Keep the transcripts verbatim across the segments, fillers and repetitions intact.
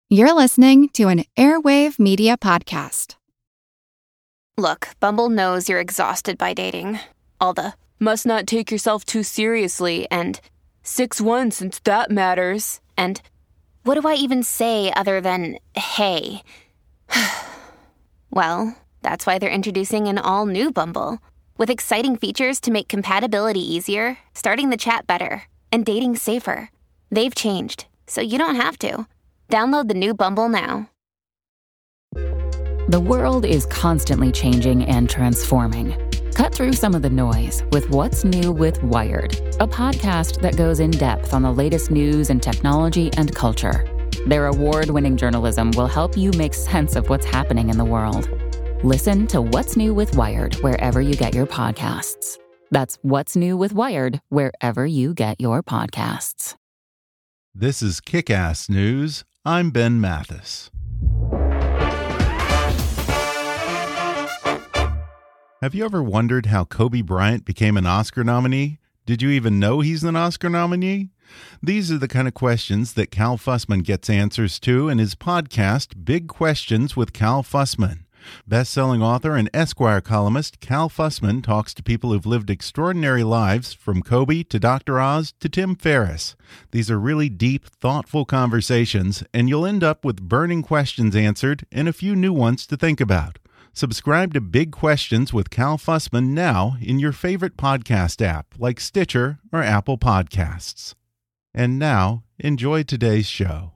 You're listening to an Airwave Media Podcast. Look, Bumble knows you're exhausted by dating. All the must not take yourself too seriously and six one since that matters. And what do I even say other than hey? Well, that's why they're introducing an all-new Bumble with exciting features to make compatibility easier, starting the chat better, and dating safer. They've changed, so you don't have to. Download the new Bumble now. The world is constantly changing and transforming. Cut through some of the noise with What's New with Wired, a podcast that goes in depth on the latest news and technology and culture. Their award-winning journalism will help you make sense of what's happening in the world. Listen to What's New with Wired wherever you get your podcasts. That's What's New with Wired wherever you get your podcasts. This is Kick-Ass News. I'm Ben Mathis. Have you ever wondered how Kobe Bryant became an Oscar nominee? Did you even know he's an Oscar nominee? These are the kind of questions that Cal Fussman gets answers to in his podcast, Big Questions with Cal Fussman. Best-selling author and Esquire columnist Cal Fussman talks to people who've lived extraordinary lives, from Kobe to Doctor Oz to Tim Ferriss. These are really deep, thoughtful conversations, and you'll end up with burning questions answered and a few new ones to think about. Subscribe to Big Questions with Cal Fussman now in your favorite podcast app like Stitcher or Apple Podcasts. And now, enjoy today's show.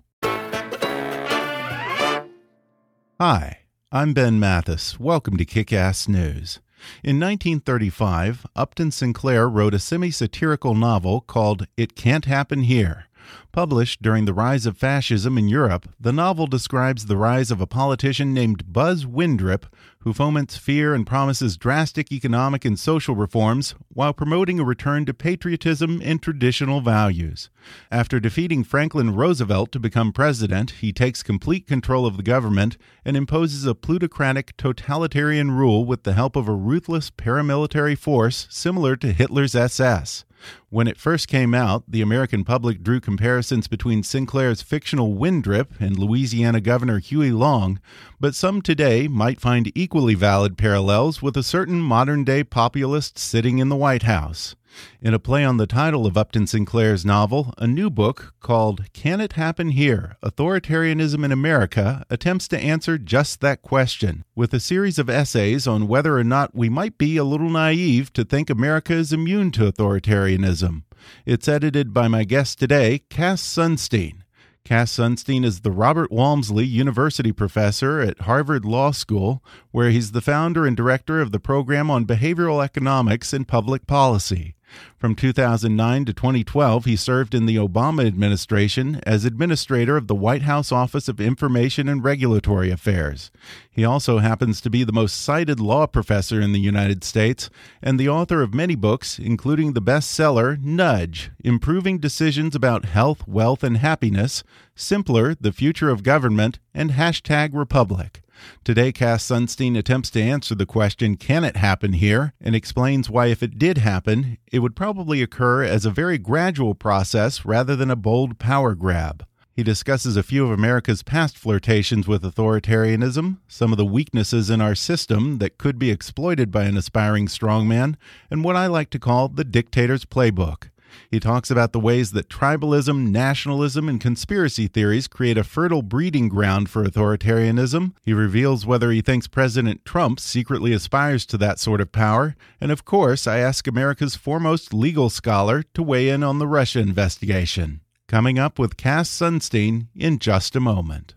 Hi. I'm Ben Mathis. Welcome to Kick-Ass News. In nineteen thirty-five, Upton Sinclair wrote a semi-satirical novel called It Can't Happen Here. Published during the rise of fascism in Europe, the novel describes the rise of a politician named Buzz Windrip, who foments fear and promises drastic economic and social reforms while promoting a return to patriotism and traditional values. After defeating Franklin Roosevelt to become president, he takes complete control of the government and imposes a plutocratic, totalitarian rule with the help of a ruthless paramilitary force similar to Hitler's S S. When it first came out, the American public drew comparisons between Sinclair's fictional Windrip and Louisiana Governor Huey Long, but some today might find equally valid parallels with a certain modern-day populist sitting in the White House. In a play on the title of Upton Sinclair's novel, a new book called Can It Happen Here? Authoritarianism in America attempts to answer just that question, with a series of essays on whether or not we might be a little naive to think America is immune to authoritarianism. It's edited by my guest today, Cass Sunstein. Cass Sunstein is the Robert Walmsley University professor at Harvard Law School, where he's the founder and director of the program on behavioral economics and public policy. From two thousand nine to twenty twelve, he served in the Obama administration as administrator of the White House Office of Information and Regulatory Affairs. He also happens to be the most cited law professor in the United States and the author of many books, including the bestseller Nudge: Improving Decisions About Health, Wealth, and Happiness, Simpler: The Future of Government, and Hashtag Republic. Today, Cass Sunstein attempts to answer the question, can it happen here, and explains why if it did happen, it would probably occur as a very gradual process rather than a bold power grab. He discusses a few of America's past flirtations with authoritarianism, some of the weaknesses in our system that could be exploited by an aspiring strongman, and what I like to call the dictator's playbook. He talks about the ways that tribalism, nationalism, and conspiracy theories create a fertile breeding ground for authoritarianism. He reveals whether he thinks President Trump secretly aspires to that sort of power. And of course, I ask America's foremost legal scholar to weigh in on the Russia investigation. Coming up with Cass Sunstein in just a moment.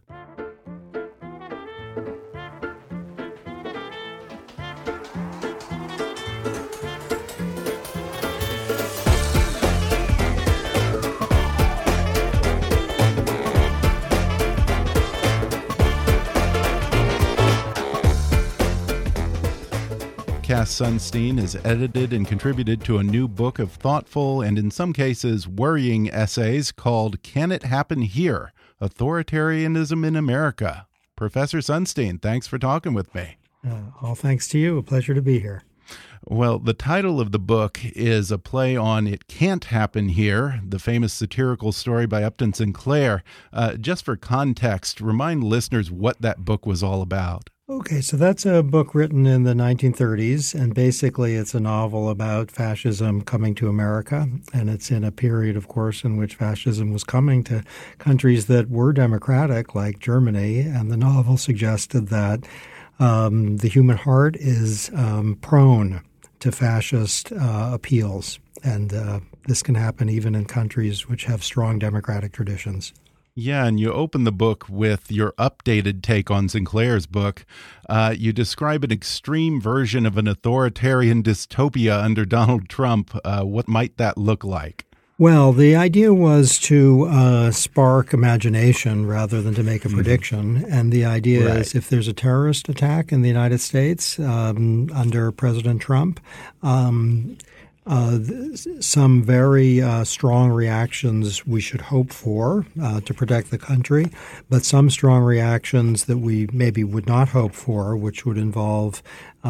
Cass Sunstein has edited and contributed to a new book of thoughtful and in some cases worrying essays called Can It Happen Here? Authoritarianism in America. Professor Sunstein, thanks for talking with me. Uh, all thanks to you. A pleasure to be here. Well, the title of the book is a play on It Can't Happen Here, the famous satirical story by Upton Sinclair. Uh, just for context, remind listeners what that book was all about. Okay, so that's a book written in the nineteen thirties, and basically it's a novel about fascism coming to America. And it's in a period, of course, in which fascism was coming to countries that were democratic, like Germany. And the novel suggested that um, the human heart is um, prone to fascist uh, appeals. And uh, this can happen even in countries which have strong democratic traditions. Yeah, and you open the book with your updated take on Sinclair's book. Uh, you describe an extreme version of an authoritarian dystopia under Donald Trump. Uh, what might that look like? Well, the idea was to uh, spark imagination rather than to make a prediction. Mm-hmm. And the idea right. is if there's a terrorist attack in the United States um, under President Trump, um, uh, some very uh, strong reactions we should hope for uh, to protect the country, but some strong reactions that we maybe would not hope for, which would involve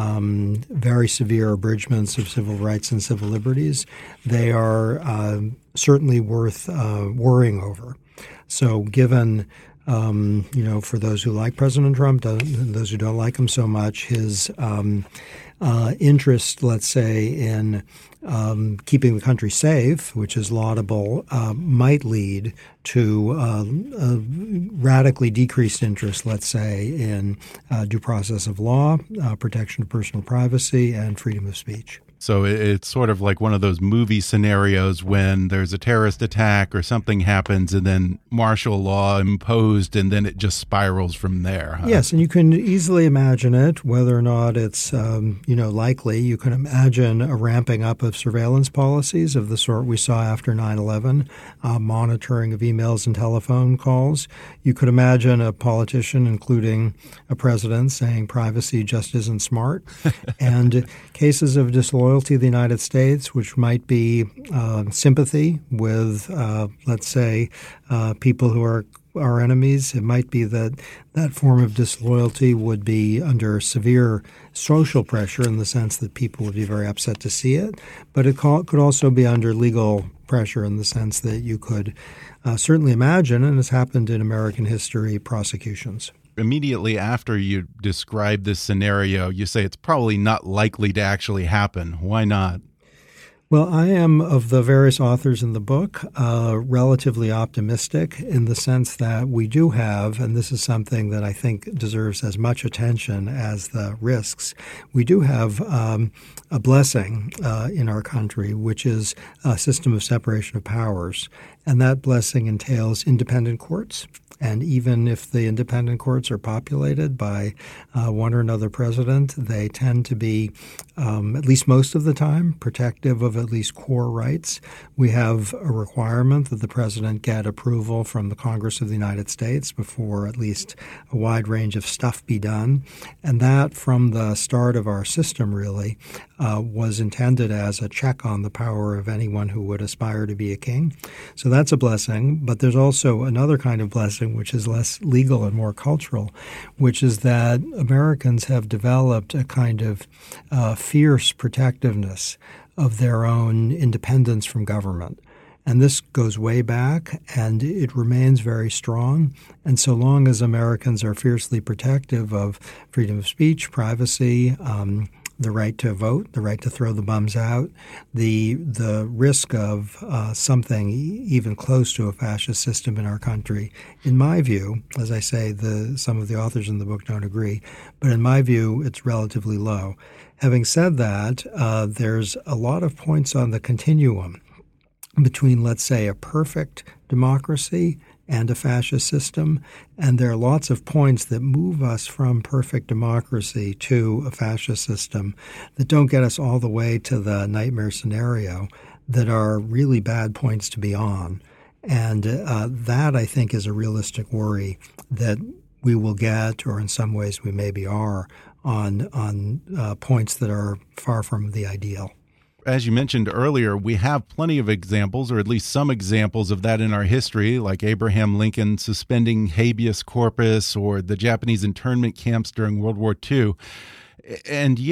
Um, very severe abridgments of civil rights and civil liberties, they are uh, certainly worth uh, worrying over. So given, um, you know, for those who like President Trump, those who don't like him so much, his um, uh, interest, let's say, in um, keeping the country safe, which is laudable, uh, might lead to uh, a radically decreased interest, let's say, in uh, due process of law, uh, protection of personal privacy, and freedom of speech. So it's sort of like one of those movie scenarios when there's a terrorist attack or something happens and then martial law imposed and then it just spirals from there. Huh? Yes, and you can easily imagine it, whether or not it's um, you know likely. You can imagine a ramping up of surveillance policies of the sort we saw after nine eleven, uh, monitoring of emails and telephone calls. You could imagine a politician, including a president, saying privacy just isn't smart, and cases of disloyalty to the United States, which might be uh, sympathy with, uh, let's say, uh, people who are our enemies. It might be that that form of disloyalty would be under severe social pressure in the sense that people would be very upset to see it. But it could also be under legal pressure in the sense that you could uh, certainly imagine, and has happened in American history, prosecutions. Immediately after you describe this scenario, you say it's probably not likely to actually happen. Why not? Well, I am, of the various authors in the book, uh, relatively optimistic in the sense that we do have, and this is something that I think deserves as much attention as the risks, we do have um, a blessing uh, in our country, which is a system of separation of powers. And that blessing entails independent courts. And even if the independent courts are populated by uh, one or another president, they tend to be, um, at least most of the time, protective of at least core rights. We have a requirement that the president get approval from the Congress of the United States before at least a wide range of stuff be done. And that, from the start of our system, really, uh, was intended as a check on the power of anyone who would aspire to be a king. So that's a blessing. But there's also another kind of blessing, which is less legal and more cultural, which is that Americans have developed a kind of uh, fierce protectiveness of their own independence from government. And this goes way back, and it remains very strong. And so long as Americans are fiercely protective of freedom of speech, privacy, um, the right to vote, the right to throw the bums out, the the risk of uh, something even close to a fascist system in our country, in my view, as I say, the some of the authors in the book don't agree, but in my view, it's relatively low. Having said that, uh, there's a lot of points on the continuum between, let's say, a perfect democracy and a fascist system. And there are lots of points that move us from perfect democracy to a fascist system that don't get us all the way to the nightmare scenario, that are really bad points to be on. And uh, that, I think, is a realistic worry that we will get, or in some ways we maybe are, on, on uh, points that are far from the ideal. As you mentioned earlier, we have plenty of examples, or at least some examples of that in our history, like Abraham Lincoln suspending habeas corpus or the Japanese internment camps during World War Two. And yet,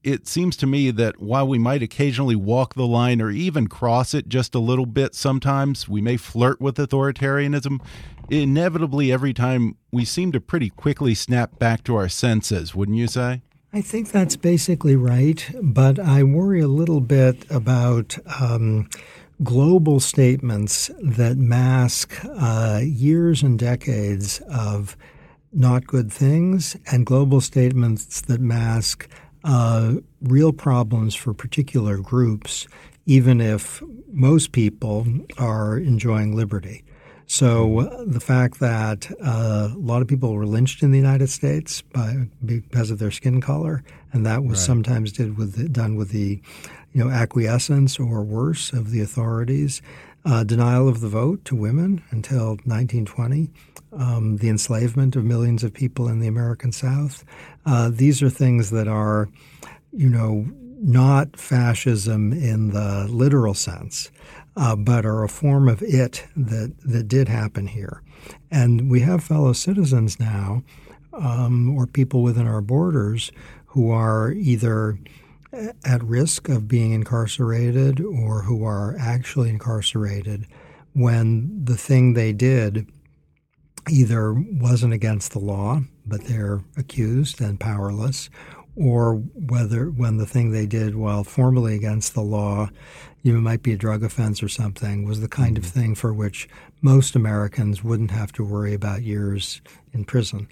it seems to me that while we might occasionally walk the line or even cross it just a little bit sometimes, we may flirt with authoritarianism, inevitably every time we seem to pretty quickly snap back to our senses, wouldn't you say? I think that's basically right, but I worry a little bit about um, global statements that mask uh, years and decades of not good things and global statements that mask uh, real problems for particular groups, even if most people are enjoying liberty. So uh, the fact that uh, a lot of people were lynched in the United States by, because of their skin color, and that was right. sometimes did with the, done with the, you know, acquiescence or worse of the authorities, uh, denial of the vote to women until nineteen twenty, um, the enslavement of millions of people in the American South. Uh, these are things that are, you know, not fascism in the literal sense, uh, but are a form of it that, that did happen here. And we have fellow citizens now, um, or people within our borders, who are either at risk of being incarcerated or who are actually incarcerated when the thing they did either wasn't against the law, but they're accused and powerless, or whether when the thing they did while formally against the law, you know, might be a drug offense or something, was the kind of thing for which most Americans wouldn't have to worry about years in prison.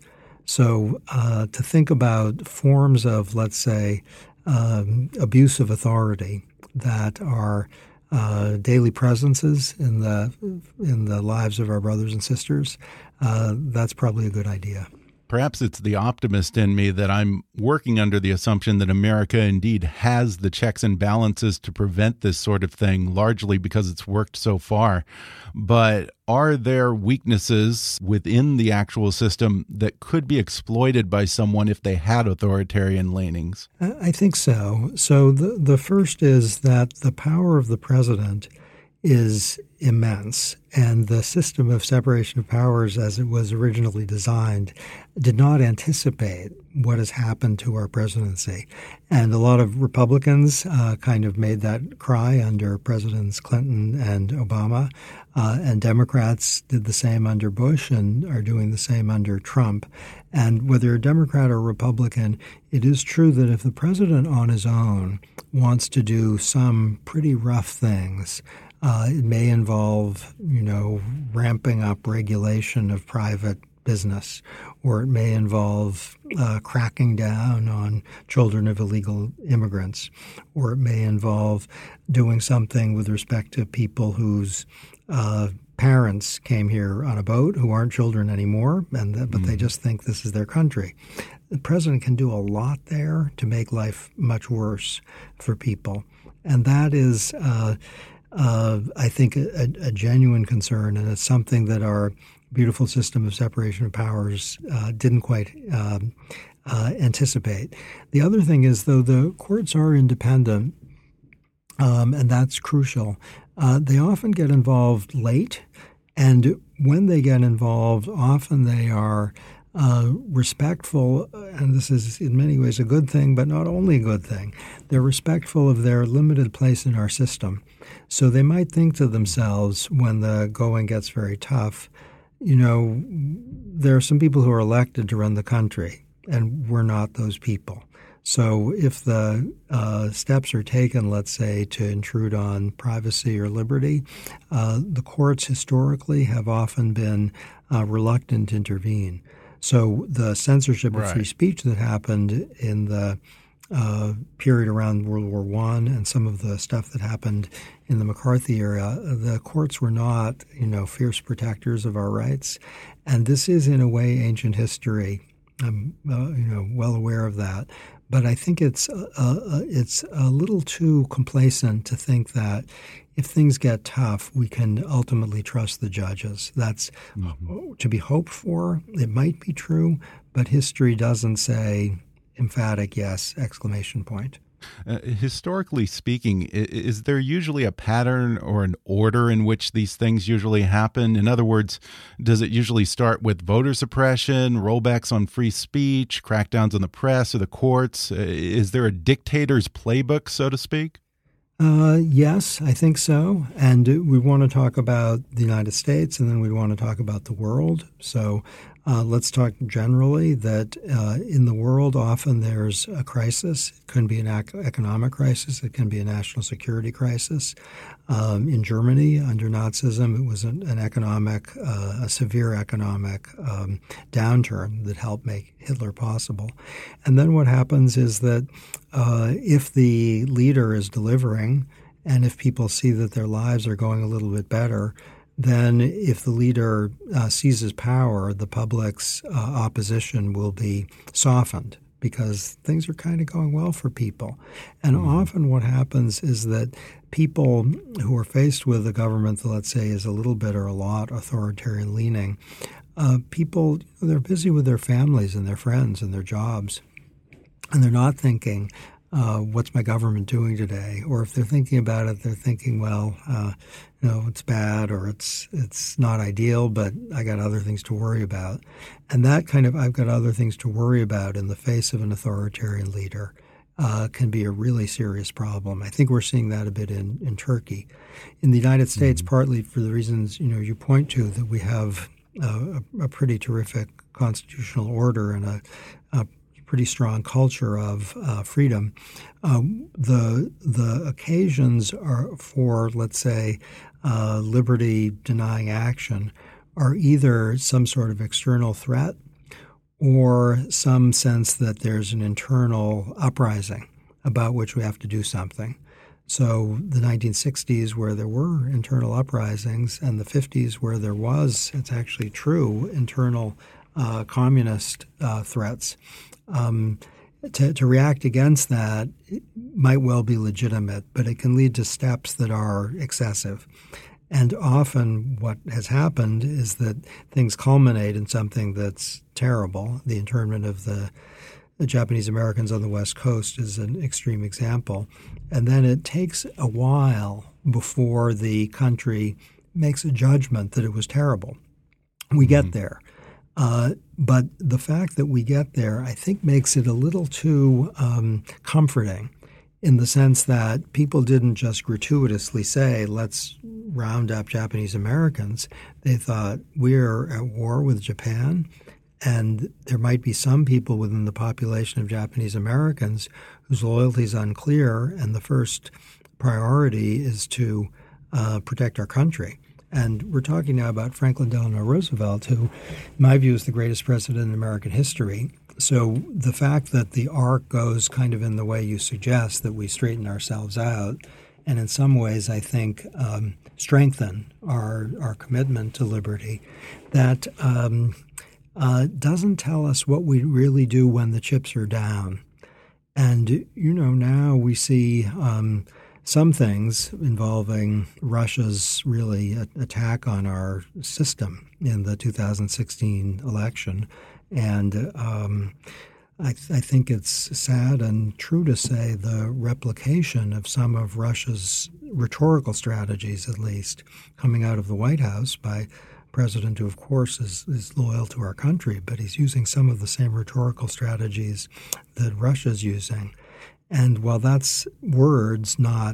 So uh, to think about forms of, let's say, um, abuse of authority that are uh, daily presences in the in the lives of our brothers and sisters, uh, that's probably a good idea. Perhaps it's the optimist in me that I'm working under the assumption that America indeed has the checks and balances to prevent this sort of thing, largely because it's worked so far. But are there weaknesses within the actual system that could be exploited by someone if they had authoritarian leanings? I think so. So the, the first is that the power of the president is immense, and the system of separation of powers as it was originally designed did not anticipate what has happened to our presidency. And a lot of Republicans uh, kind of made that cry under Presidents Clinton and Obama, uh, and Democrats did the same under Bush and are doing the same under Trump. And whether you're a Democrat or Republican, it is true that if the president on his own wants to do some pretty rough things, Uh, it may involve, you know, ramping up regulation of private business, or it may involve uh, cracking down on children of illegal immigrants, or it may involve doing something with respect to people whose uh, parents came here on a boat who aren't children anymore, and but mm-hmm. they just think this is their country. The president can do a lot there to make life much worse for people, and that is uh, Uh, I think, a, a genuine concern, and it's something that our beautiful system of separation of powers uh, didn't quite um, uh, anticipate. The other thing is, though the courts are independent, um, and that's crucial, uh, they often get involved late, and when they get involved, often they are Uh, respectful, and this is in many ways a good thing, but not only a good thing. They're respectful of their limited place in our system. So they might think to themselves when the going gets very tough, you know, there are some people who are elected to run the country, and we're not those people. So if the uh, steps are taken, let's say, to intrude on privacy or liberty, uh, the courts historically have often been uh, reluctant to intervene. So the censorship of right. free speech that happened in the uh, period around World War One and some of the stuff that happened in the McCarthy era, the courts were not, you know, fierce protectors of our rights. And this is, in a way, ancient history. I'm, uh, you know, well aware of that. But I think it's uh, uh, it's a little too complacent to think that if things get tough, we can ultimately trust the judges. That's mm-hmm. to be hoped for. It might be true, but history doesn't say emphatic yes, exclamation point. Uh, historically speaking, is there usually a pattern or an order in which these things usually happen? In other words, does it usually start with voter suppression, rollbacks on free speech, crackdowns on the press or the courts? Is there a dictator's playbook, so to speak? Uh, yes, I think so. And we want to talk about the United States, and then we want to talk about the world. So uh, let's talk generally that uh, in the world, often there's a crisis. It can be an ec- economic crisis. It can be a national security crisis. Um, in Germany, under Nazism, it was an, an economic, uh, a severe economic um, downturn that helped make Hitler possible. And then what happens is that uh, if the leader is delivering, and if people see that their lives are going a little bit better, then if the leader uh, seizes power, the public's uh, opposition will be softened because things are kind of going well for people. And mm-hmm. often what happens is that people who are faced with a government that, let's say, is a little bit or a lot authoritarian leaning, uh, people, they're busy with their families and their friends and their jobs. And they're not thinking, uh, what's my government doing today? Or if they're thinking about it, they're thinking, well, uh, you know, it's bad or it's it's not ideal, but I got other things to worry about. And that kind of I've got other things to worry about in the face of an authoritarian leader uh, can be a really serious problem. I think we're seeing that a bit in, in Turkey. In the United States, mm-hmm. partly for the reasons, you know, you point to, that we have uh, a, a pretty terrific constitutional order and a, a pretty strong culture of uh, freedom. Um, the the occasions are for, let's say, uh, liberty-denying action are either some sort of external threat or some sense that there's an internal uprising about which we have to do something. So the nineteen sixties, where there were internal uprisings, and the fifties, where there was, it's actually true, internal uh, communist uh, threats. Um, to, to react against that might well be legitimate, but it can lead to steps that are excessive. And often what has happened is that things culminate in something that's terrible. The internment of the, the Japanese Americans on the West Coast is an extreme example. And then it takes a while before the country makes a judgment that it was terrible. We get mm-hmm. there. Uh, but the fact that we get there, I think, makes it a little too um, comforting in the sense that people didn't just gratuitously say, let's round up Japanese Americans. They thought, we're at war with Japan, and there might be some people within the population of Japanese Americans whose loyalty is unclear, and the first priority is to uh, protect our country. And we're talking now about Franklin Delano Roosevelt, who, in my view, is the greatest president in American history. So the fact that the arc goes kind of in the way you suggest, that we straighten ourselves out, and in some ways, I think, um, strengthen our our commitment to liberty, that um, uh, doesn't tell us what we really do when the chips are down. And, you know, now we see um, some things involving Russia's really attack on our system in the two thousand sixteen election. And um, I, th- I think it's sad and true to say the replication of some of Russia's rhetorical strategies, at least, coming out of the White House by a president who, of course, is, is loyal to our country, but he's using some of the same rhetorical strategies that Russia's using. And while that's words, not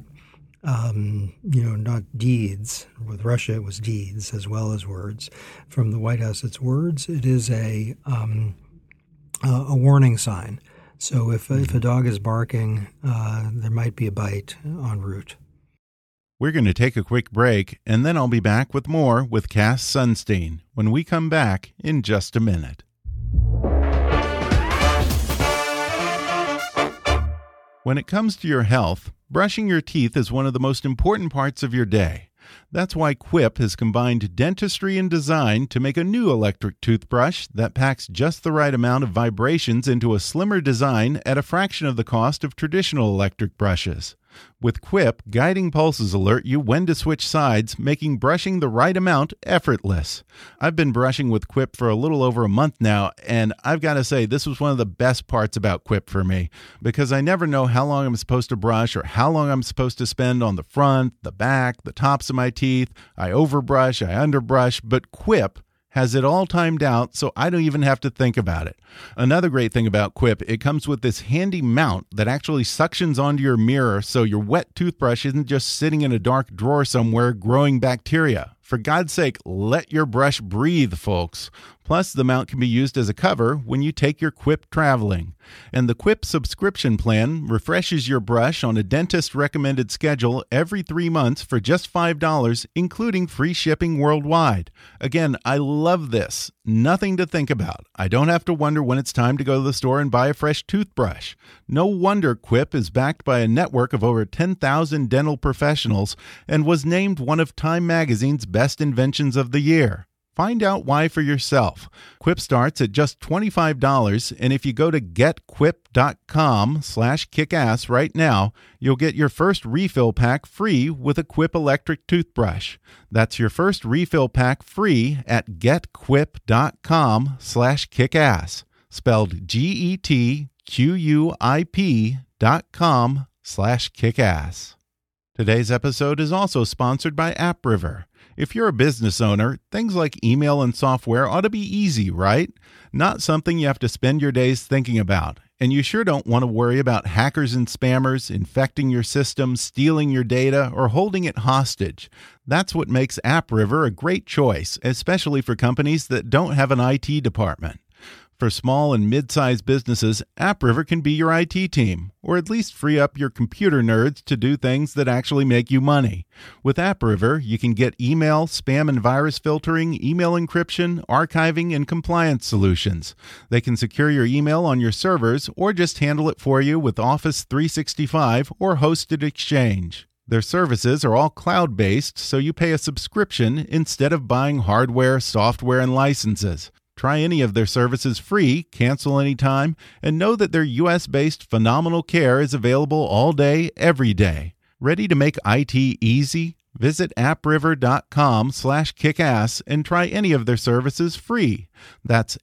Um, you know, not deeds. With Russia, it was deeds as well as words. From the White House, it's words. It is a um, uh, a warning sign. So if if a dog is barking, uh, there might be a bite en route. We're going to take a quick break, and then I'll be back with more with Cass Sunstein when we come back in just a minute. When it comes to your health, brushing your teeth is one of the most important parts of your day. That's why Quip has combined dentistry and design to make a new electric toothbrush that packs just the right amount of vibrations into a slimmer design at a fraction of the cost of traditional electric brushes. With Quip, Guiding Pulses alert you when to switch sides, making brushing the right amount effortless. I've been brushing with Quip for a little over a month now, and I've got to say this was one of the best parts about Quip for me, because I never know how long I'm supposed to brush or how long I'm supposed to spend on the front, the back, the tops of my teeth. I overbrush, I underbrush, but Quip has it all timed out, so I don't even have to think about it. Another great thing about Quip, it comes with this handy mount that actually suctions onto your mirror, so your wet toothbrush isn't just sitting in a dark drawer somewhere growing bacteria. For God's sake, let your brush breathe, folks. Plus, the mount can be used as a cover when you take your Quip traveling. And the Quip subscription plan refreshes your brush on a dentist-recommended schedule every three months for just five dollars, including free shipping worldwide. Again, I love this. Nothing to think about. I don't have to wonder when it's time to go to the store and buy a fresh toothbrush. No wonder Quip is backed by a network of over ten thousand dental professionals and was named one of Time Magazine's best inventions of the year. Find out why for yourself. Quip starts at just twenty-five dollars, and if you go to getquip.com slash kickass right now, you'll get your first refill pack free with a Quip electric toothbrush. That's your first refill pack free at getquip.com slash kickass, spelled G E T Q U I P dot com slash kickass. Today's episode is also sponsored by AppRiver. If you're a business owner, things like email and software ought to be easy, right? Not something you have to spend your days thinking about. And you sure don't want to worry about hackers and spammers infecting your system, stealing your data, or holding it hostage. That's what makes AppRiver a great choice, especially for companies that don't have an I T department. For small and mid-sized businesses, AppRiver can be your I T team, or at least free up your computer nerds to do things that actually make you money. With AppRiver, you can get email, spam and virus filtering, email encryption, archiving, and compliance solutions. They can secure your email on your servers or just handle it for you with Office three sixty-five or Hosted Exchange. Their services are all cloud-based, so you pay a subscription instead of buying hardware, software, and licenses. Try any of their services free, cancel anytime, and know that their U S-based phenomenal care is available all day, every day. Ready to make I T easy? Visit appriver.com slash kickass and try any of their services free. That's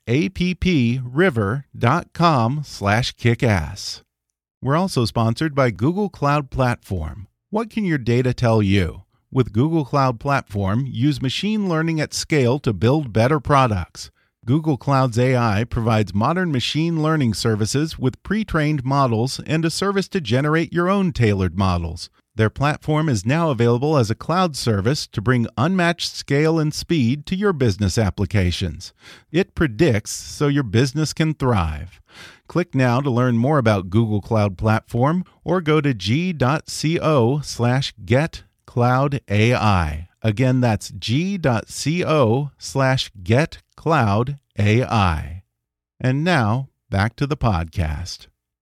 appriver.com slash kickass. We're also sponsored by Google Cloud Platform. What can your data tell you? With Google Cloud Platform, use machine learning at scale to build better products. Google Cloud's A I provides modern machine learning services with pre-trained models and a service to generate your own tailored models. Their platform is now available as a cloud service to bring unmatched scale and speed to your business applications. It predicts so your business can thrive. Click now to learn more about Google Cloud Platform or go to g.co slash getcloudai. Again, that's g.co slash getcloudai. And now, back to the podcast.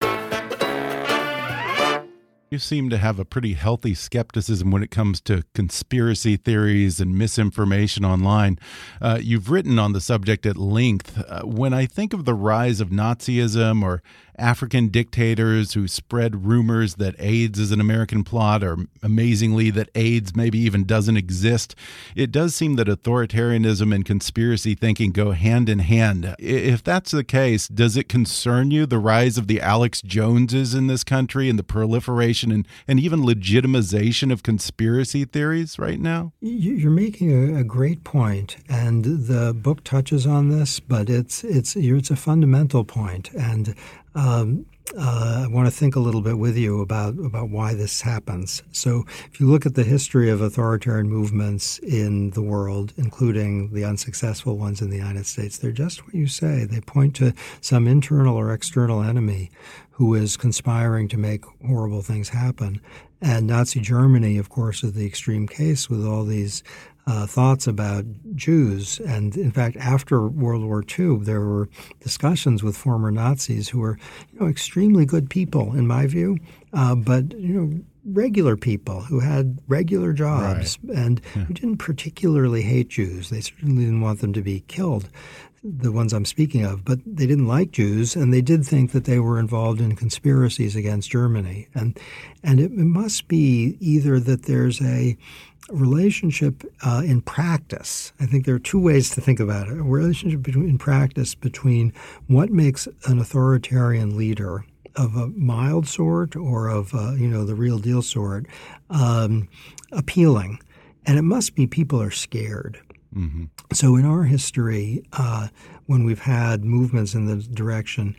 You seem to have a pretty healthy skepticism when it comes to conspiracy theories and misinformation online. Uh, you've written on the subject at length. Uh, when I think of the rise of Nazism or African dictators who spread rumors that AIDS is an American plot, or amazingly that AIDS maybe even doesn't exist, it does seem that authoritarianism and conspiracy thinking go hand in hand. If that's the case, does it concern you, the rise of the Alex Joneses in this country and the proliferation and, and even legitimization of conspiracy theories right now? You're making a, a great point, and the book touches on this, but it's it's it's a fundamental point, and um, uh, I want to think a little bit with you about about why this happens. So, if you look at the history of authoritarian movements in the world, including the unsuccessful ones in the United States, they're just what you say. They point to some internal or external enemy who is conspiring to make horrible things happen. And Nazi Germany, of course, is the extreme case with all these uh, thoughts about Jews. And in fact, after World War Two, there were discussions with former Nazis who were, you know, extremely good people, in my view, uh, but, you know, regular people who had regular jobs right. and yeah. who didn't particularly hate Jews. They certainly didn't want them to be killed, the ones I'm speaking of, but they didn't like Jews, and they did think that they were involved in conspiracies against Germany. And and it, it must be either that there's a relationship uh, in practice. I think there are two ways to think about it. A relationship between, in practice between what makes an authoritarian leader of a mild sort or of, uh, you know, the real deal sort, um, appealing. And it must be people are scared. Mm-hmm. So in our history, uh, when we've had movements in the direction,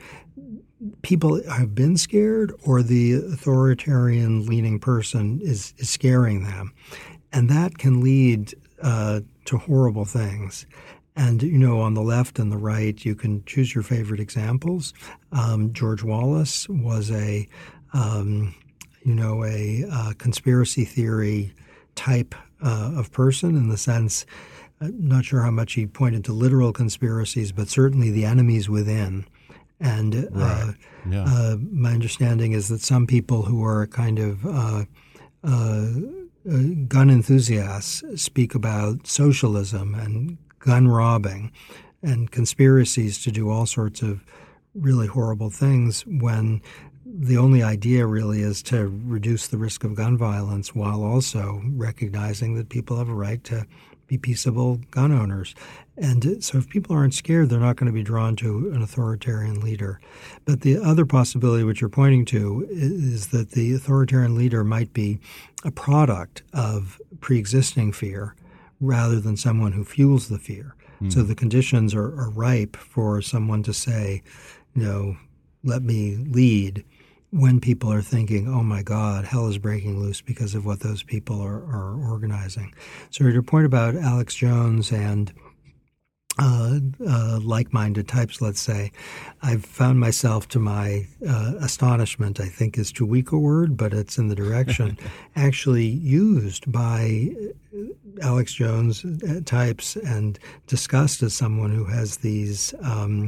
people have been scared or the authoritarian-leaning person is, is scaring them. And that can lead uh, to horrible things. And, you know, on the left and the right, you can choose your favorite examples. Um, George Wallace was a, um, you know, a, a conspiracy theory type uh, of person in the sense, I'm not sure how much he pointed to literal conspiracies, but certainly the enemies within. And uh, right. yeah. uh, my understanding is that some people who are kind of uh, uh, uh, gun enthusiasts speak about socialism and gun robbing and conspiracies to do all sorts of really horrible things when the only idea really is to reduce the risk of gun violence while also recognizing that people have a right to be peaceable gun owners. And so if people aren't scared, they're not going to be drawn to an authoritarian leader. But the other possibility which you're pointing to is that the authoritarian leader might be a product of pre-existing fear rather than someone who fuels the fear. Mm. So the conditions are, are ripe for someone to say, you know, let me lead when people are thinking, oh, my God, hell is breaking loose because of what those people are, are organizing. So your point about Alex Jones and uh, uh, like-minded types, let's say, I've found myself, to my uh, astonishment, I think is too weak a word, but it's in the direction, actually used by Alex Jones types and discussed as someone who has these um,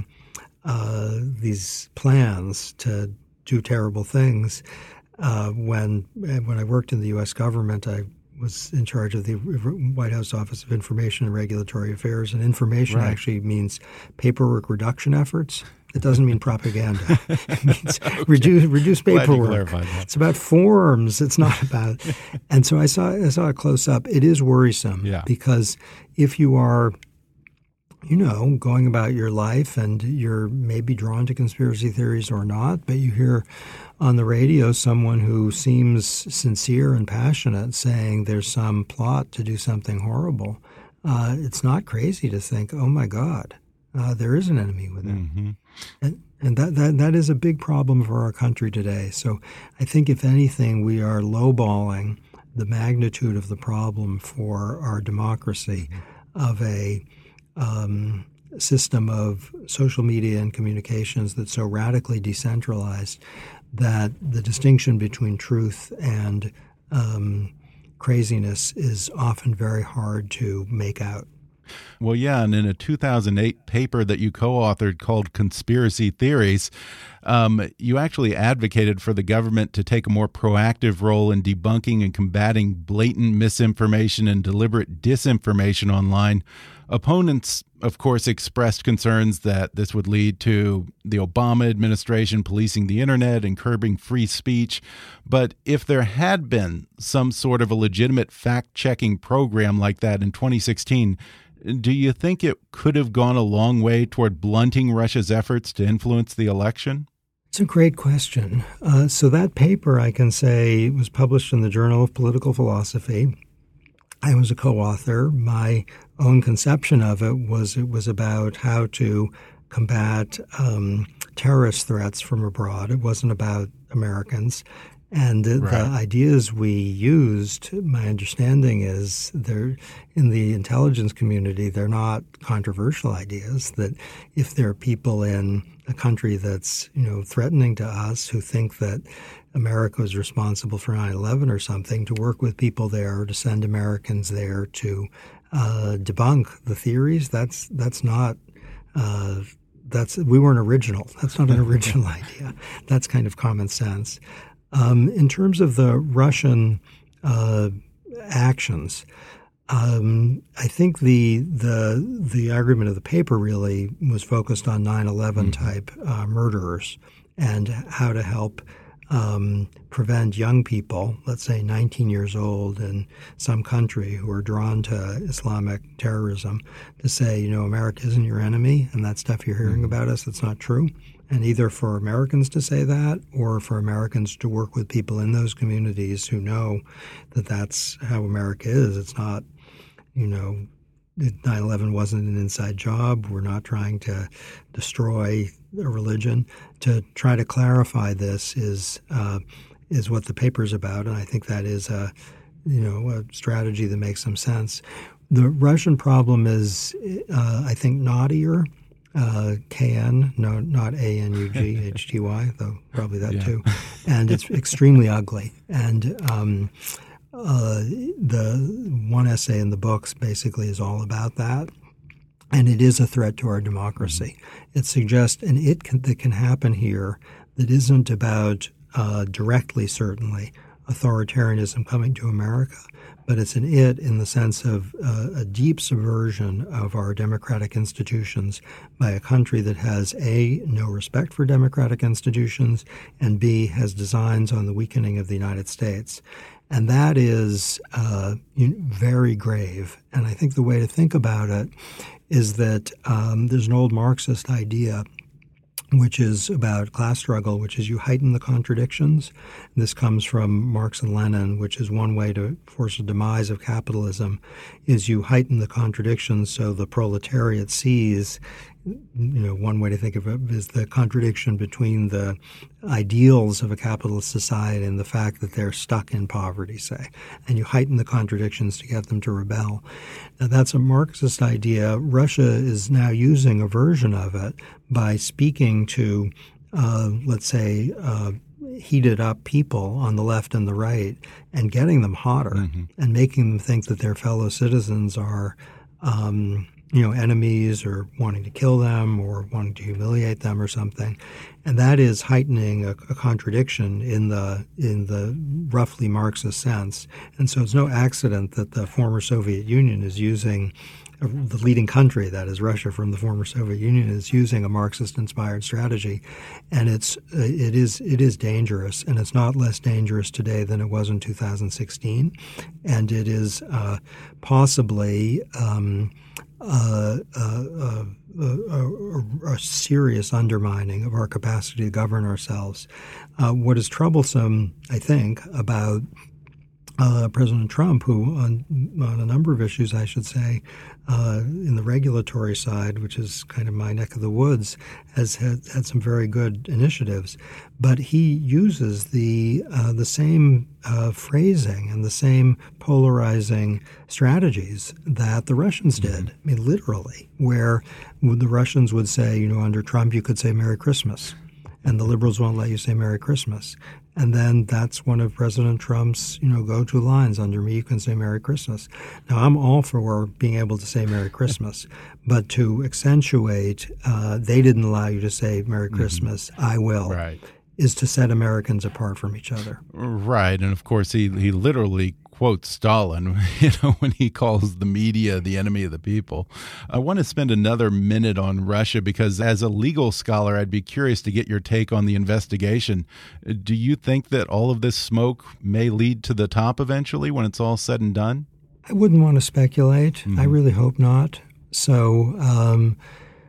uh, these plans to do terrible things. Uh, when when I worked in the U S government, I was in charge of the White House Office of Information and Regulatory Affairs, and information right. actually means paperwork reduction efforts. It doesn't mean propaganda. It means okay. reduce reduce paperwork. It's about forms. It's not about. And so I saw I saw it close up. It is worrisome yeah. because if you are, you know, going about your life and you're maybe drawn to conspiracy theories or not, but you hear on the radio someone who seems sincere and passionate saying there's some plot to do something horrible, uh, it's not crazy to think, oh, my God, uh, there is an enemy within. Mm-hmm. And, and that, that that is a big problem for our country today. So I think, if anything, we are lowballing the magnitude of the problem for our democracy of a um, system of social media and communications that's so radically decentralized that the distinction between truth and um, craziness is often very hard to make out. Well, yeah, and in a two thousand eight paper that you co-authored called Conspiracy Theories, um, you actually advocated for the government to take a more proactive role in debunking and combating blatant misinformation and deliberate disinformation online. Opponents, of course, expressed concerns that this would lead to the Obama administration policing the internet and curbing free speech. But if there had been some sort of a legitimate fact-checking program like that in twenty sixteen, do you think it could have gone a long way toward blunting Russia's efforts to influence the election? It's a great question. Uh, so that paper, I can say, was published in the Journal of Political Philosophy. I was a co-author. My own conception of it was it was about how to combat um, terrorist threats from abroad. It wasn't about Americans. And the, right. the ideas we used, my understanding is they're in the intelligence community, they're not controversial ideas, that if there are people in a country that's, you know, threatening to us who think that America is responsible for nine eleven or something, to work with people there, to send Americans there to uh, debunk the theories. That's that's not uh, that's we weren't original. That's not an original idea. That's kind of common sense. Um, in terms of the Russian uh, actions, um, I think the the the argument of the paper really was focused on nine eleven mm-hmm. type uh, murderers and how to help um, prevent young people, let's say nineteen years old in some country who are drawn to Islamic terrorism, to say, you know, America isn't your enemy, and that stuff you're hearing about us, that's not true. And either for Americans to say that or for Americans to work with people in those communities who know that that's how America is. It's not, you know, nine eleven wasn't an inside job. We're not trying to destroy a religion. To try to clarify this is uh, is what the paper's about, and I think that is a you know a strategy that makes some sense. The Russian problem is, uh, I think, knottier. Uh, K N, no, not A N U G H T Y, though probably that yeah. too, and it's extremely ugly. And um, uh, the one essay in the books basically is all about that. And it is a threat to our democracy. It suggests an it can, that can happen here that isn't about uh, directly, certainly, authoritarianism coming to America, but it's an it in the sense of uh, a deep subversion of our democratic institutions by a country that has, A, no respect for democratic institutions, and B, has designs on the weakening of the United States. And that is uh, very grave. And I think the way to think about it is that um, there's an old Marxist idea which is about class struggle, which is you heighten the contradictions. This comes from Marx and Lenin, which is one way to force a demise of capitalism, is you heighten the contradictions so the proletariat sees, you know, one way to think of it is the contradiction between the ideals of a capitalist society and the fact that they're stuck in poverty, say. And you heighten the contradictions to get them to rebel. Now, that's a Marxist idea. Russia is now using a version of it by speaking to, uh, let's say, uh, heated up people on the left and the right and getting them hotter mm-hmm. and making them think that their fellow citizens are um, you know, enemies or wanting to kill them or wanting to humiliate them or something. And that is heightening a, a contradiction in the in the roughly Marxist sense. And so it's no accident that the former Soviet Union is using the leading country, that is Russia from the former Soviet Union, is using a Marxist-inspired strategy, and it's it is it is dangerous, and it's not less dangerous today than it was in two thousand sixteen, and it is uh, possibly um, uh, uh, uh, a, a serious undermining of our capacity to govern ourselves. Uh, what is troublesome, I think, about Uh, President Trump, who on, on a number of issues, I should say, uh, in the regulatory side, which is kind of my neck of the woods, has had, had some very good initiatives. But he uses the uh, the same uh, phrasing and the same polarizing strategies that the Russians did. I mean, literally, where the Russians would say, you know, under Trump, you could say Merry Christmas, and the liberals won't let you say Merry Christmas. And then that's one of President Trump's, you know, go-to lines. Under me, you can say Merry Christmas. Now, I'm all for being able to say Merry Christmas, but to accentuate, uh, they didn't allow you to say Merry Christmas, mm-hmm. I will, right. is to set Americans apart from each other. Right. And, of course, he, he literally quotes Stalin, you know, when he calls the media the enemy of the people. I want to spend another minute on Russia because as a legal scholar, I'd be curious to get your take on the investigation. Do you think that all of this smoke may lead to the top eventually when it's all said and done? I wouldn't want to speculate. Mm-hmm. I really hope not. So um,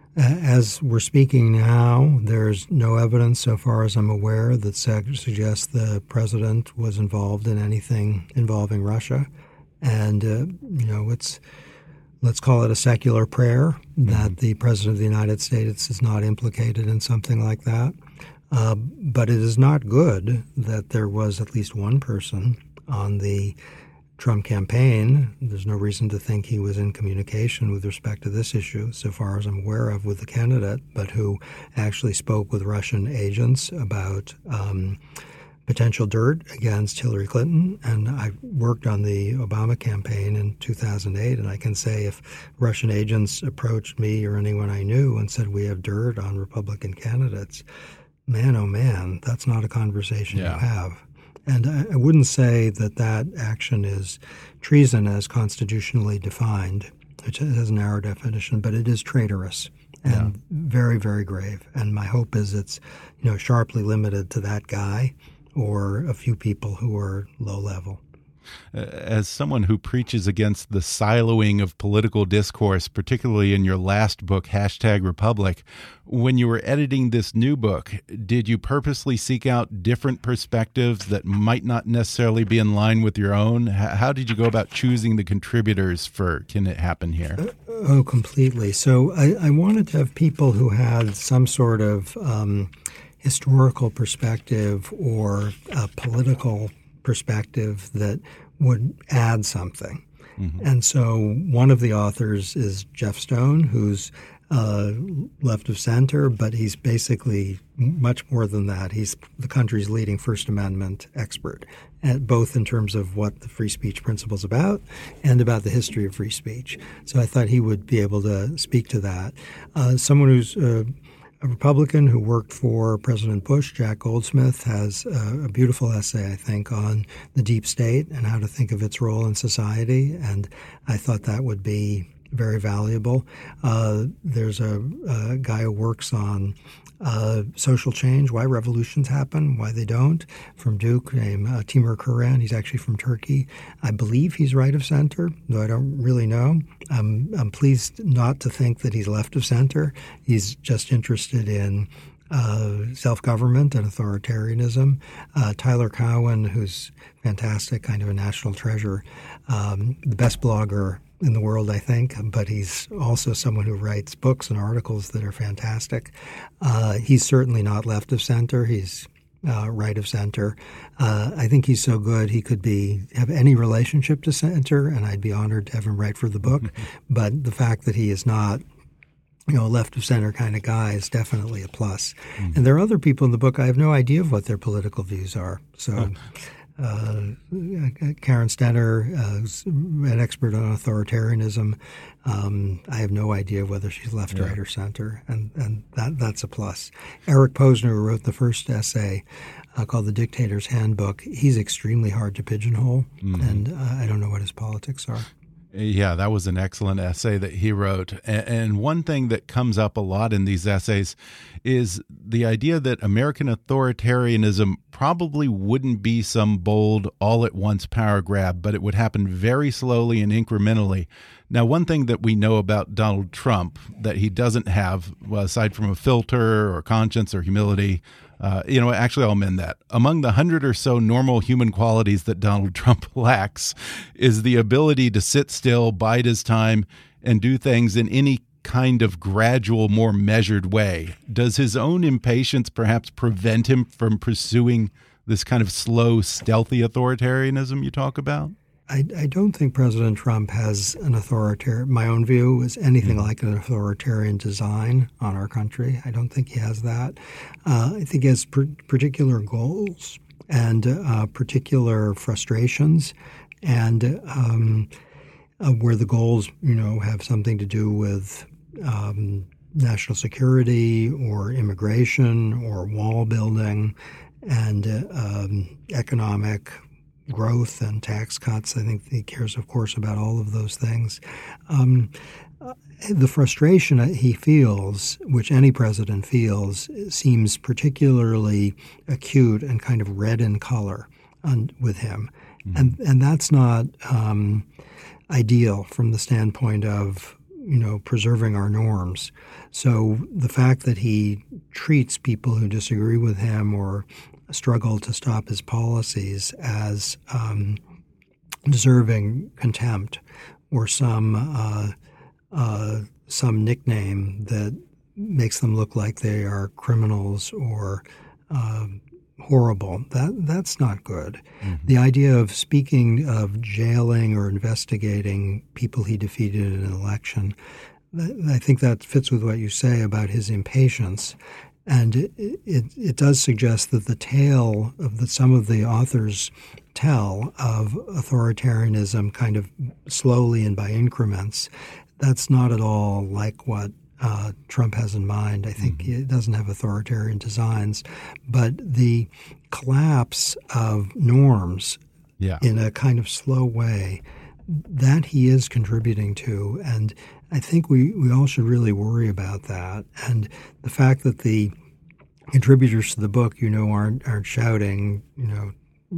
as we're speaking now, there's no evidence, so far as I'm aware, that suggests the president was involved in anything involving Russia. And, uh, you know, it's let's call it a secular prayer that mm-hmm. the president of the United States is not implicated in something like that. Uh, but it is not good that there was at least one person on the Trump campaign. There's no reason to think he was in communication with respect to this issue, so far as I'm aware of, with the candidate, but who actually spoke with Russian agents about um, potential dirt against Hillary Clinton, and I worked on the Obama campaign in two thousand eight, and I can say if Russian agents approached me or anyone I knew and said we have dirt on Republican candidates, man, oh man, that's not a conversation yeah. you have. And I, I wouldn't say that that action is treason as constitutionally defined, which has a narrow definition, but it is traitorous and yeah. very, very grave. And my hope is it's, you know, sharply limited to that guy or a few people who are low level. As someone who preaches against the siloing of political discourse, particularly in your last book, Hashtag Republic, when you were editing this new book, did you purposely seek out different perspectives that might not necessarily be in line with your own? How did you go about choosing the contributors for Can It Happen Here? Uh, oh, completely. So I, I wanted to have people who had some sort of um, historical perspective or a political perspective that would add something. Mm-hmm. And so one of the authors is Jeff Stone, who's uh, left of center, but he's basically much more than that. He's the country's leading First Amendment expert, both in terms of what the free speech principle is about and about the history of free speech. So I thought he would be able to speak to that. Uh, someone who's uh, a Republican who worked for President Bush, Jack Goldsmith, has a, a beautiful essay, I think, on the deep state and how to think of its role in society, and I thought that would be very valuable. Uh, there's a, a guy who works on uh, social change, why revolutions happen, why they don't, from Duke, named uh, Timur Kuran. He's actually from Turkey. I believe he's right of center, though I don't really know. I'm, I'm pleased not to think that he's left of center. He's just interested in uh, self-government and authoritarianism. Uh, Tyler Cowen, who's fantastic, kind of a national treasure, um, the best blogger in the world, I think, but he's also someone who writes books and articles that are fantastic. Uh, he's certainly not left of center. He's uh, right of center. Uh, I think he's so good he could be have any relationship to center, and I'd be honored to have him write for the book. But the fact that he is not, you know, a left of center kind of guy is definitely a plus. Mm-hmm. And there are other people in the book I have no idea of what their political views are. So. Oh. Uh, Karen Stenner, uh, who's an expert on authoritarianism. Um, I have no idea whether she's left, yeah. right, or center, and, and that that's a plus. Eric Posner, who wrote the first essay uh, called The Dictator's Handbook, he's extremely hard to pigeonhole, mm-hmm. and uh, I don't know what his politics are. Yeah, that was an excellent essay that he wrote. And one thing that comes up a lot in these essays is the idea that American authoritarianism probably wouldn't be some bold all-at-once power grab, but it would happen very slowly and incrementally. Now, one thing that we know about Donald Trump that he doesn't have, well, aside from a filter or conscience or humility, Uh, you know, actually, I'll amend that. Among the hundred or so normal human qualities that Donald Trump lacks is the ability to sit still, bide his time, and do things in any kind of gradual, more measured way. Does his own impatience perhaps prevent him from pursuing this kind of slow, stealthy authoritarianism you talk about? I, I don't think President Trump has an authoritarian, my own view, is anything mm-hmm. like an authoritarian design on our country. I don't think he has that. Uh, I think he has per- particular goals and uh, particular frustrations, and um, uh, where the goals, you know, have something to do with um, national security or immigration or wall building and uh, um, economic growth and tax cuts. I think he cares, of course, about all of those things. Um, uh, the frustration he feels, which any president feels, seems particularly acute and kind of red in color on, with him. Mm-hmm. And and that's not um, ideal from the standpoint of, you know, preserving our norms. So the fact that he treats people who disagree with him or struggle to stop his policies as um, deserving contempt or some uh, uh, some nickname that makes them look like they are criminals or uh, horrible. That that's not good. Mm-hmm. The idea of speaking of jailing or investigating people he defeated in an election, I think that fits with what you say about his impatience. And it, it, it does suggest that the tale of that some of the authors tell of authoritarianism kind of slowly and by increments, that's not at all like what uh, Trump has in mind. I think mm-hmm. it doesn't have authoritarian designs. But the collapse of norms yeah. in a kind of slow way, that he is contributing to. And I think we, we all should really worry about that. And the fact that the contributors to the book, you know, aren't aren't shouting, you know,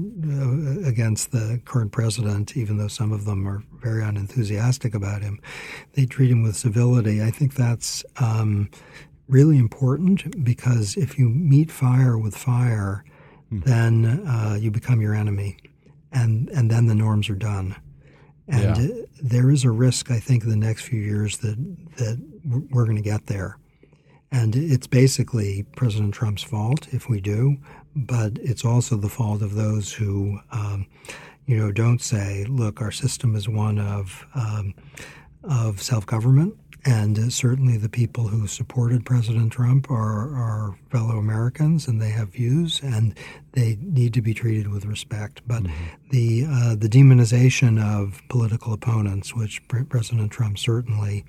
against the current president, even though some of them are very unenthusiastic about him. They treat him with civility. I think that's um, really important, because if you meet fire with fire, hmm. then uh, you become your enemy, and and then the norms are done. And yeah. there is a risk, I think, in the next few years that that we're going to get there. And it's basically President Trump's fault if we do, but it's also the fault of those who, um, you know, don't say, look, our system is one of um, of self-government, and uh, certainly the people who supported President Trump are, are fellow Americans, and they have views, and they need to be treated with respect. But mm-hmm. the uh, the demonization of political opponents, which Pre- President Trump certainly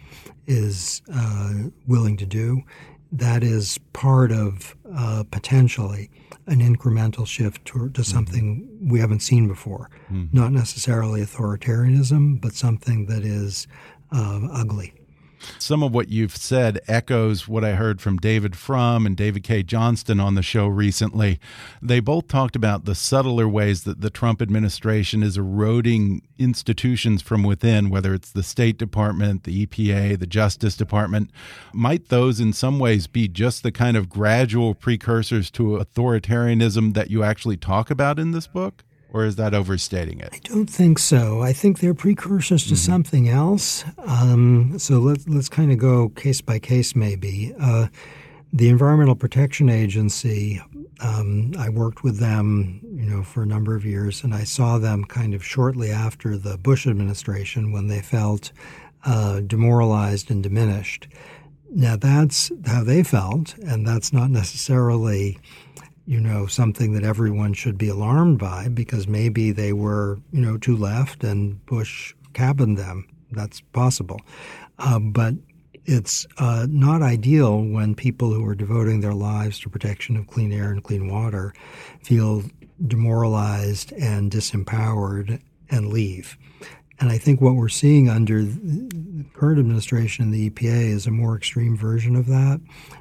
is uh, willing to do, that is part of uh, potentially an incremental shift to, to something mm-hmm. we haven't seen before. Mm-hmm. Not necessarily authoritarianism, but something that is uh, ugly. Some of what you've said echoes what I heard from David Frum and David Cay Johnston on the show recently. They both talked about the subtler ways that the Trump administration is eroding institutions from within, whether it's the State Department, the E P A, the Justice Department. Might those in some ways be just the kind of gradual precursors to authoritarianism that you actually talk about in this book? Or is that overstating it? I don't think so. I think they're precursors to mm-hmm. something else. Um, so let's let's kind of go case by case, maybe. Uh, the Environmental Protection Agency, um, I worked with them, you know, for a number of years, and I saw them kind of shortly after the Bush administration when they felt uh, demoralized and diminished. Now, that's how they felt, and that's not necessarily, you know, something that everyone should be alarmed by, because maybe they were, you know, too left and Bush cabined them. That's possible. Uh, but it's uh, not ideal when people who are devoting their lives to protection of clean air and clean water feel demoralized and disempowered and leave. And I think what we're seeing under the current administration in the E P A is a more extreme version of that,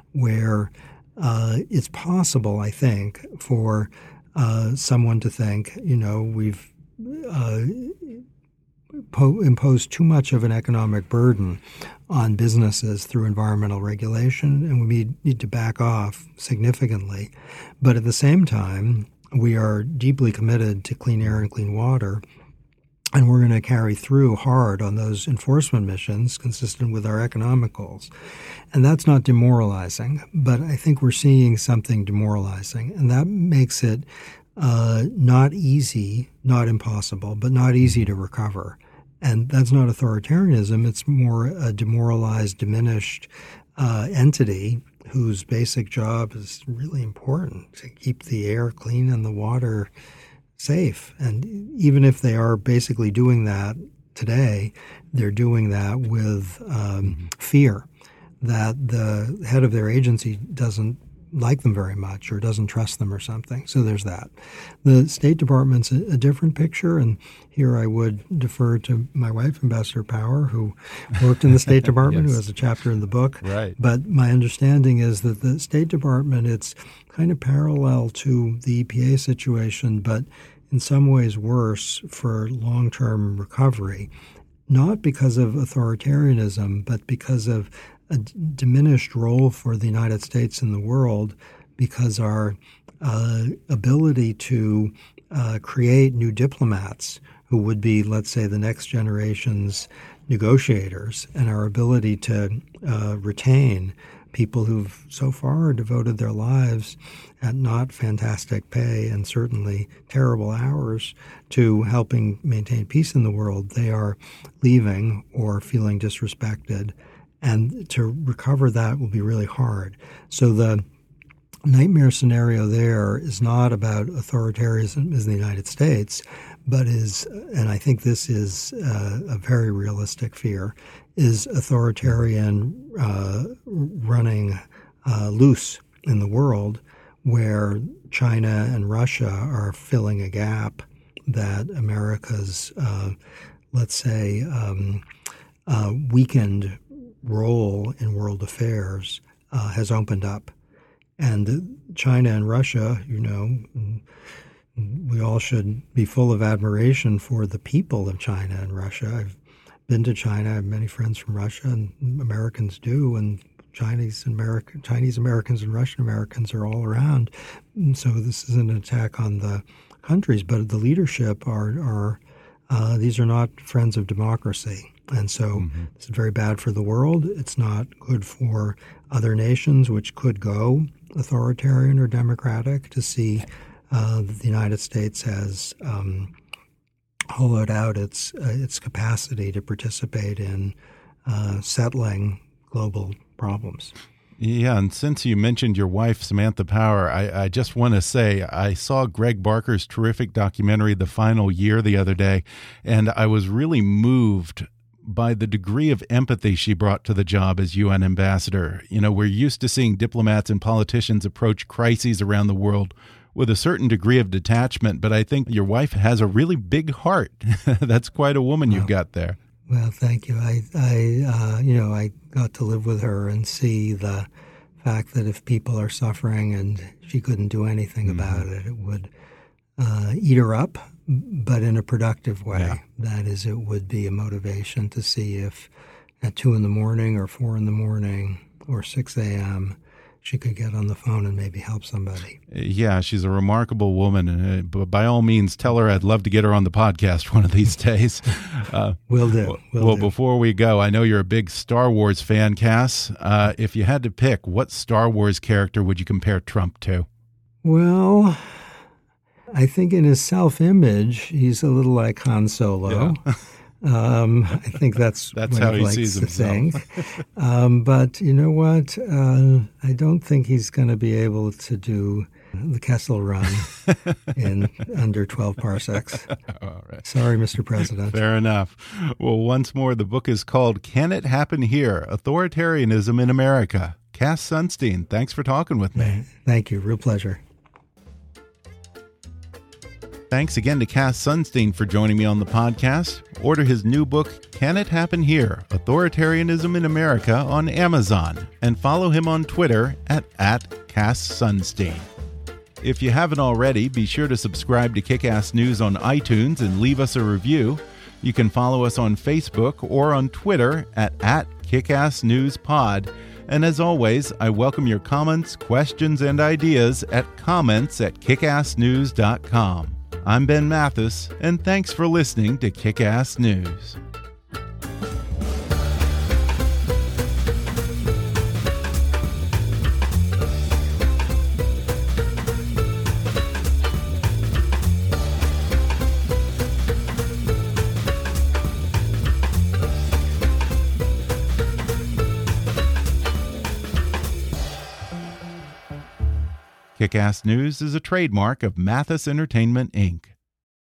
where Uh, it's possible, I think, for uh, someone to think, you know, we've uh, po- imposed too much of an economic burden on businesses through environmental regulation, and we need, need to back off significantly. But at the same time, we are deeply committed to clean air and clean water, and we're going to carry through hard on those enforcement missions consistent with our economic goals. And that's not demoralizing, but I think we're seeing something demoralizing. And that makes it uh, not easy, not impossible, but not easy to recover. And that's not authoritarianism. It's more a demoralized, diminished uh, entity whose basic job is really important, to keep the air clean and the water safe. And even if they are basically doing that today, they're doing that with um, mm-hmm. fear that the head of their agency doesn't like them very much or doesn't trust them or something. So there's that. The State Department's a, a different picture, and here I would defer to my wife, Ambassador Power, who worked in the State Department, yes. who has a chapter in the book. Right. But my understanding is that the State Department, it's kind of parallel to the E P A situation, but in some ways worse for long-term recovery, not because of authoritarianism, but because of a d- diminished role for the United States in the world, because our uh, ability to uh, create new diplomats who would be, let's say, the next generation's negotiators, and our ability to uh, retain people who've so far devoted their lives at not fantastic pay and certainly terrible hours to helping maintain peace in the world, they are leaving or feeling disrespected. And to recover that will be really hard. So the nightmare scenario there is not about authoritarianism in the United States, but is, and I think this is uh, a very realistic fear, is authoritarian uh, running uh, loose in the world, where China and Russia are filling a gap that America's, uh, let's say, um, uh, weakened role in world affairs uh, has opened up. And China and Russia, you know, we all should be full of admiration for the people of China and Russia. I've been to China. I have many friends from Russia, and Americans do, and Chinese American, Chinese Americans and Russian Americans are all around. And so this isn't an attack on the countries, but the leadership are, are uh, these are not friends of democracy. And so mm-hmm. It's very bad for the world. It's not good for other nations, which could go authoritarian or democratic, to see uh, that the United States has um, hollowed out its uh, its capacity to participate in uh, settling global problems. Yeah, and since you mentioned your wife, Samantha Power, I, I just want to say I saw Greg Barker's terrific documentary, The Final Year, the other day, and I was really moved by the degree of empathy she brought to the job as U N ambassador. You know, we're used to seeing diplomats and politicians approach crises around the world with a certain degree of detachment, but I think your wife has a really big heart. That's quite a woman you've got there. Well, thank you. I, I uh, you know, I got to live with her and see the fact that if people are suffering and she couldn't do anything mm-hmm. about it, it would uh, eat her up, but in a productive way. Yeah. That is, it would be a motivation to see if at two in the morning or four in the morning or six a.m. she could get on the phone and maybe help somebody. Yeah, she's a remarkable woman. And uh, by all means, tell her I'd love to get her on the podcast one of these days. Uh, Will do. Will well, do. Before we go, I know you're a big Star Wars fan, Cass. Uh, if you had to pick, what Star Wars character would you compare Trump to? Well, I think in his self-image, he's a little like Han Solo. Yeah. Um, I think that's, that's what how he, he likes sees to himself. think. Um, but you know what? Uh, I don't think he's going to be able to do the Kessel Run in under twelve parsecs. All right. Sorry, Mister President. Fair enough. Well, once more, the book is called Can It Happen Here? Authoritarianism in America. Cass Sunstein, thanks for talking with me. Thank you. Real pleasure. Thanks again to Cass Sunstein for joining me on the podcast. Order his new book, Can It Happen Here? Authoritarianism in America, on Amazon, and follow him on Twitter at, at Cass Sunstein. If you haven't already, be sure to subscribe to Kick-Ass News on iTunes and leave us a review. You can follow us on Facebook or on Twitter at, at KickassNewsPod. And as always, I welcome your comments, questions, and ideas at comments at kickass news dot com. I'm Ben Mathis, and thanks for listening to Kick-Ass News. Kick-Ass News is a trademark of Mathis Entertainment, Incorporated